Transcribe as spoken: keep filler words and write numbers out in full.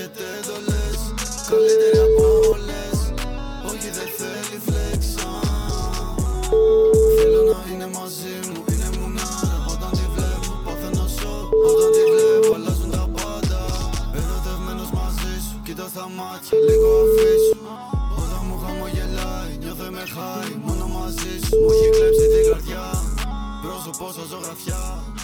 έχετε εντολές, καλύτερη από όλες. Όχι δεν θέλει flex. Θέλω να είναι μαζί μου, είναι μουνάρα. Όταν τη βλέπω παθαίνω σοκ. Όταν τη βλέπω αλλάζουν τα πάντα. Ερωτευμένος μαζί σου, κοίτα στα μάτια, λίγο αφήσου. Όταν μου χαμογελάει, νιώθω είμαι high. Μόνο μαζί σου, μου έχει κλέψει την καρδιά. Πρόσωπο σαν ζωγραφιά.